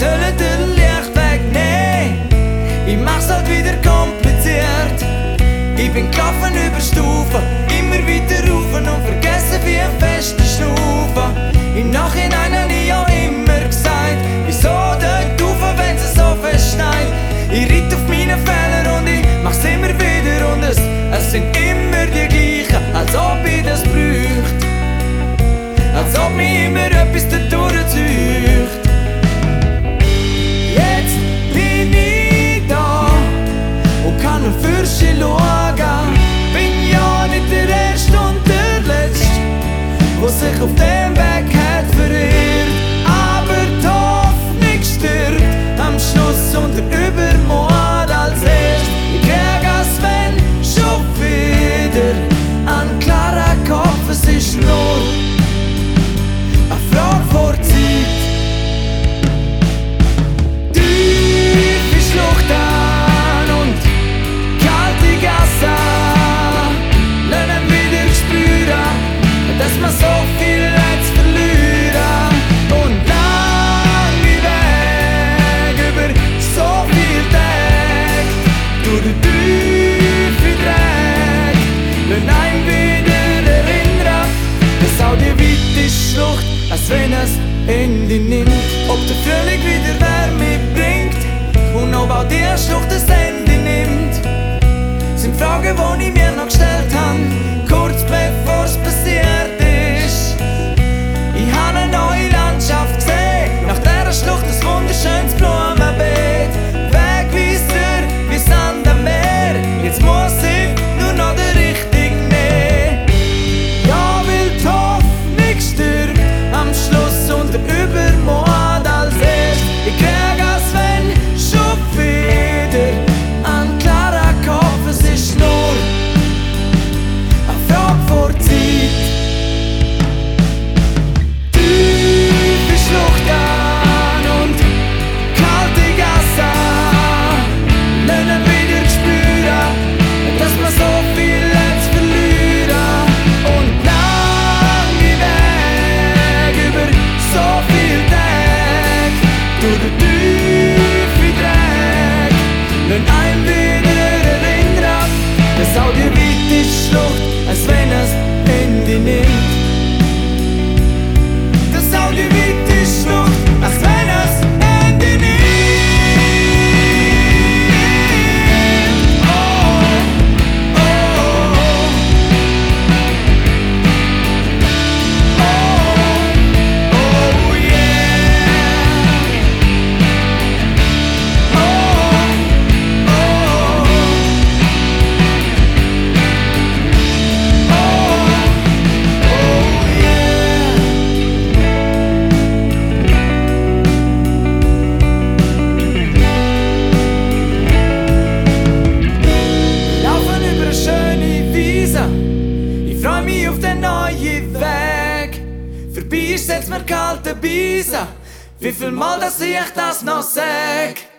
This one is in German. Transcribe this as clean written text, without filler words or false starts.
sollen den Lichtweg nehmen. Ich mach's halt wieder kompliziert. Ich bin gelaufen über Stufen, immer weiter rauf und vergessen wie ein fester Schnaufen. Im Nachhinein hab ich auch immer gesagt, wieso dort rauf, wenn es so fest schneit. Ich reite auf meine Fehler und ich mach's immer wieder und es sind immer die gleichen, als ob ich das bräuchte. Als ob mich immer etwas da durchzieht. Jetzt bin ich da und kann nur für sie schauen. Bin ja nicht der Erste und der Letzte, wo sich auf dem Weg hat verirrt. Aber die Hoffnung stirbt am Schluss und der Übermut als erst. Ich krieg als wenn schon wieder einen klaren Kopf, es ist nur eine Frage vor Zeit. Tiefe Schluchten und kalte Gassen lernen wieder spüren, dass man so viel hat zu verlieren. Und lange Weg über so viel Tage durch den tiefen Dreck lernen einem wieder erinnern, dass auch die weite Schlucht als wenn es Ende nimmt. Ob der Frühling wieder Wärme bringt und ob auch die Schlucht das Ende nimmt, sind Fragen, die ich mir noch gestellt habe, kurz bevor es passiert ist. Ich habe eine neue Landschaft gesehen, nach dieser Schlucht ein wunderschönes Blumenbeet. Wegweiser wie Sand am Meer, jetzt muss ich nur noch den richtigen nehmen. Ja, weil die Hoffnung stirbt am Schluss und der Übermut als erst. Ich krieg als wenn schon wieder einen klaren Kopf, es ist nur eine Frage vor Zeit. Tiefe Schluchten und kalte Gassen lernen wieder spüren, dass man so viel hat zu verlieren. Und lange Weg über so viel Tage durch den tiefen Dreck lernen einem wieder erinnern, dass auch die weite Schlucht, als wenn es Ende nimmt. Dass auch die weite Schlucht, als wenn es Ende nimmt. Oh, oh, oh. Oh, oh, yeah. Oh, oh, oh. Oh, yeah. Laufen über eine schöne Wiese, ich freu mich auf den neuen Weg. Vorbei ist jetzt mir kalte Beise, wie viel Mal, dass ich das noch sag.